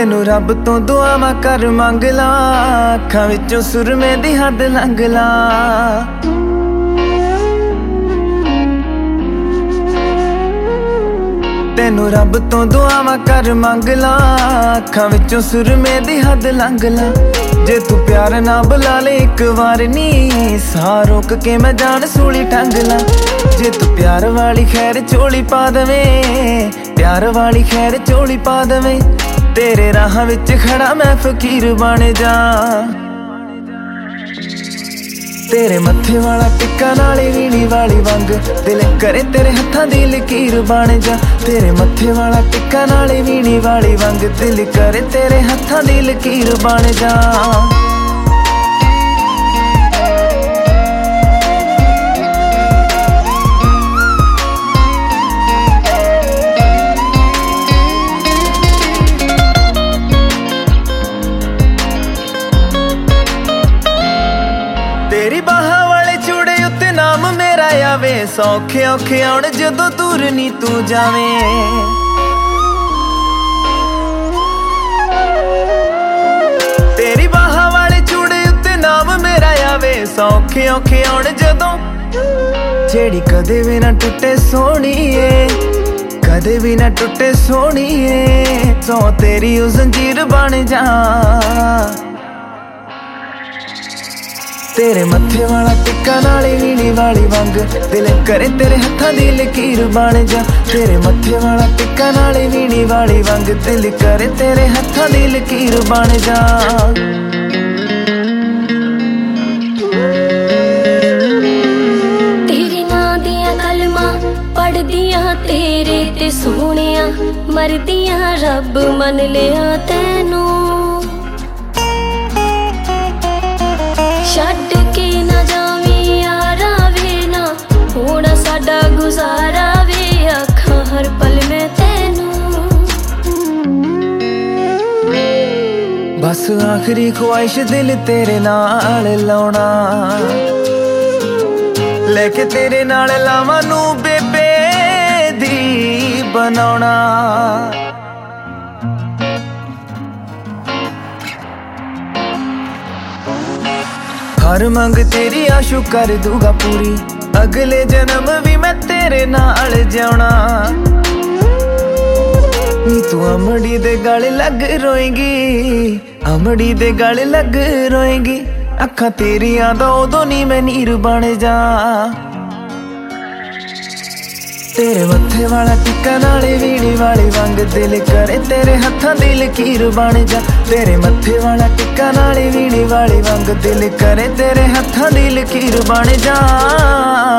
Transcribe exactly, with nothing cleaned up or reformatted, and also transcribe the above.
तेनू रब तो दुआवां कर मंग ला, अखां विचों सुरमे दी हद लंघ ला। तेनू रब तो दुआवां कर मंग ला, अखां विचों सुरमे दी हद लंघ ला। जे तू प्यार ना बुला ले एक बार नी, साह रोक के मैं जान सूली टंग ला। जे तू प्यार वाली खैर चोली पा दवे, प्यार वाली खैर चोली पा दवे, तेरे राह विच खड़ा मैं फकीर बन जा। तेरे मत्थे वाला टिक्का नाले वीणी वाली वंग, दिल करे तेरे हत्थां दी लकीर बन जा। तेरे मत्थे वाला टिक्का नाले वीणी वाली वंग, दिल करे तेरे हत्थां दी लकीर बन जा। तेरी बाहां वाले चूड़े उत्ते नाम मेरा आवे, सौखे औखे आउण जदों दूर नी तू जावे। तेरी बाहां वाले चूड़े उत्ते नाम मेरा आवे, सौखे औखे आउण जदों, जेड़ी कदे भी ना टुटे सोहणीए, कदे भी ना टुटे सोहणीए, सौ तेरी ओ जंजीर बन जा। तेरे मत्थे वाला टिक्का नाले वीणी वाली वंग, दिल करे तेरे हत्थां दी लकीर बन जा। तेरे मत्थे वाला टिक्का नाले वीणी वाली वंग, दिल करे तेरे हत्थां दी लकीर बन जा। तेरे नां दियां कलमां पढ़दियां तेरे ते सोहणिया, मरदियां रब मन लिया तैनू। छड्ड के ना जावी यारा वे ना, होना साडा गुजारा वे, आखां हर पल मैं तैनू। बस आखिरी ख्वाहिश दिल तेरे नाल लाउणा, लेके तेरे नाल लावां नू बेबे दी बनाउणा। हर मंग तेरी आशु कर दूंगा पूरी, अगले जन्म भी मैं तेरे नाल जाना। नी तू अमड़ी दे गल लग रोएगी, अमड़ी दे गल लग रोएगी, अखां तेरियां दा उदों नी मैं नीर बन जा। तेरे मत्थे वाला टिक्का नाले वीणी वाली वंग, दिल करे तेरे हत्थां दी लकीर बन जा। तेरे मत्थे वाला टिक्का नाले वीणी वाली वंग, दिल करे तेरे हत्थां दी लकीर बन जा।